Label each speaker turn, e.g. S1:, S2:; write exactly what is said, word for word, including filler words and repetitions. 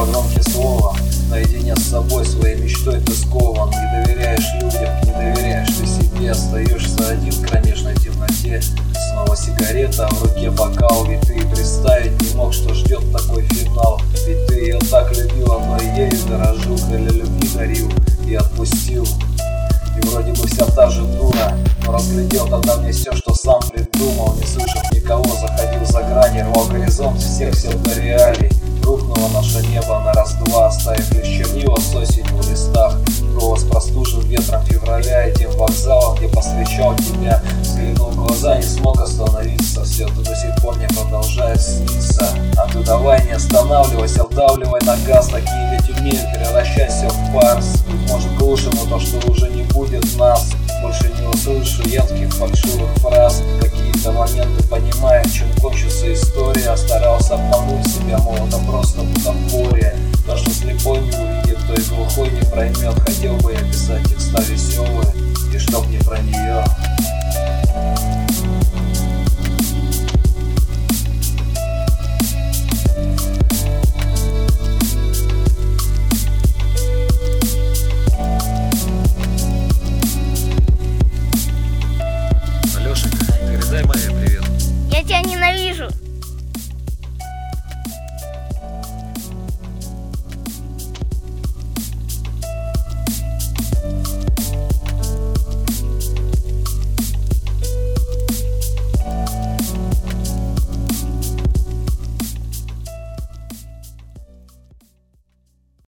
S1: кричал громкие слова. Наедине с собой, своей мечтой ты скован. Не доверяешь людям, не доверяешь ты себе. Остаешься один в кромешной темноте. Снова сигарета, в руке бокал. Ведь ты и представить не мог, что ждет такой финал. Ведь ты ее так любила, но и ею дорожил. Для любви дарил и отпустил. И вроде бы вся та же дура, но разглядел тогда мне все, что сам придумал. Не слышав никого, заходил за грани, рвал горизонт всех сил до реалий. Рухнуло наше небо на раз-два, оставив лишь чернила с осенью в листах. Голос простужен ветром февраля и тем вокзалом, где посвящал тебя. Взглянул в глаза, не смог остановиться. Все это до сих пор мне продолжает сниться. А ты давай не останавливайся, вдавливай на газ. Такие ведь умеют, превращайся в фарс. Быть может к лучшему то, что уже не будет нас. Больше не услышу едких фальшивых фраз. Какие-то моменты понимая, чем кончится история. Старался обмануть себя, мол, это просто бутафория. То, что слепой не увидит, то и глухой не проймет. Хотел бы я писать текста веселые, и чтоб не про нее.